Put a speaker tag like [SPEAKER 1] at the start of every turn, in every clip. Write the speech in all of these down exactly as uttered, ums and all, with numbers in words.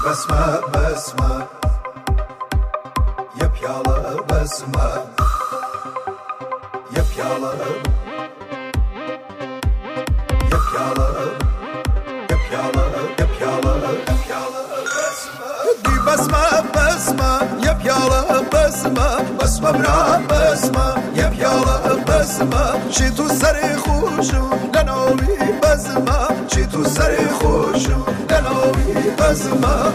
[SPEAKER 1] بسمه بسمه یه پیاله بسمه یه پیاله یه پیاله یه پیاله یه پیاله یه پیاله بسمه دی بسمه بسمه یه پیاله بسمه بسمه برا بسمه یه پیاله بسمه چی تو سر خوشو لناوی بسمه چی تو سر خوشو لناوی بسمه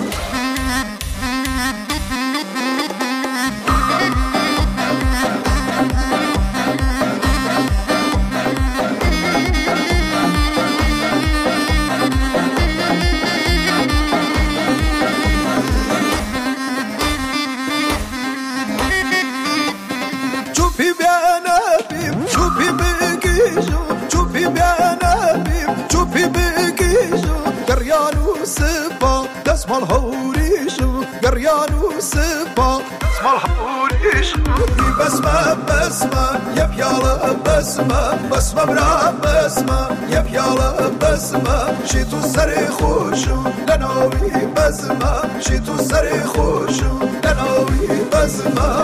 [SPEAKER 1] اسمال هوريشو قريانو سبا اسمال هوريشو دي بسمة بسمة يا بيالا بسمة بسمة برا بسمة يا بيالا بسمة شيتو سري خوشو لناوي بسمة شيتو سري خوشو لناوي بسمة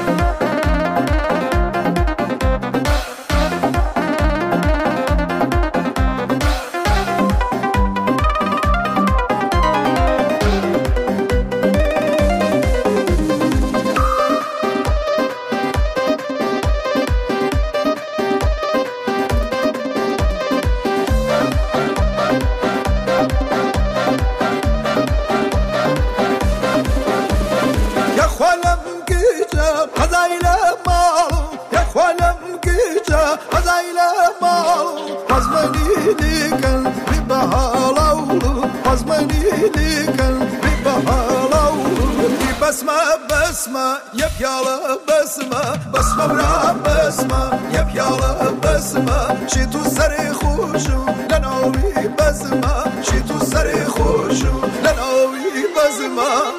[SPEAKER 1] بسمة بسمة يا بيالا بسمة بسمة برا بسمة يا بيالا بسمة شيتو سري خوشو لناوي بسمة شيتو سري خوشو لناوي بسمة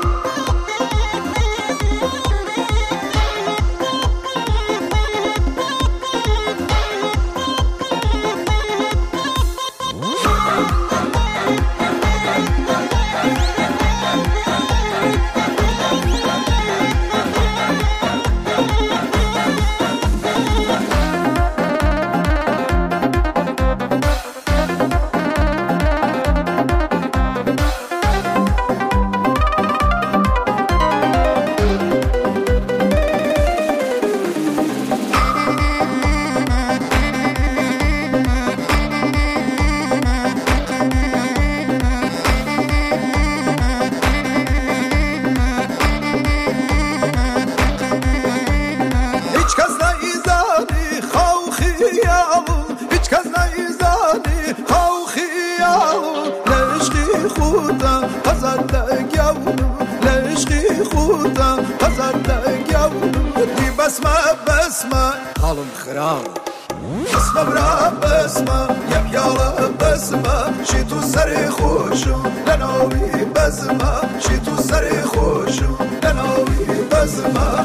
[SPEAKER 1] بسمة بسمة حالم خراب بسمة برا بسمة يا بيالا بسمة شيتو سري خوشو لناوي بسمة شيتو سري خوشو لناوي بسمة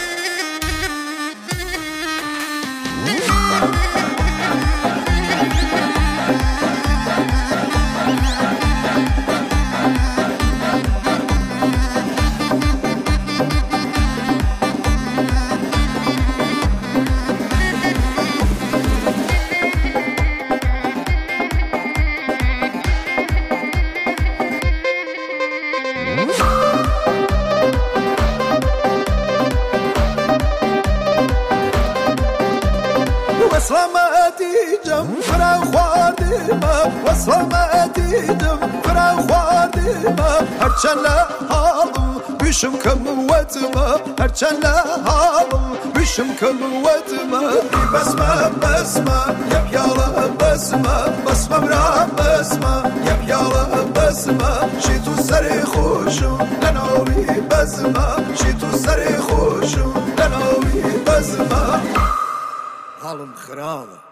[SPEAKER 1] وصلماتي جم فرا خواردما وصلماتي جم فرا خواردما هرچن لحالم بشم كم وتما هرچن لحالم بشم كم وتما بسمة بسمة يا بيالا بسمة بسمة برا بسمة يا بيالا بسمة شيتو سري خوشو لناوي بسمة شيتو سري خوشو لناوي بسمة حالم خرابه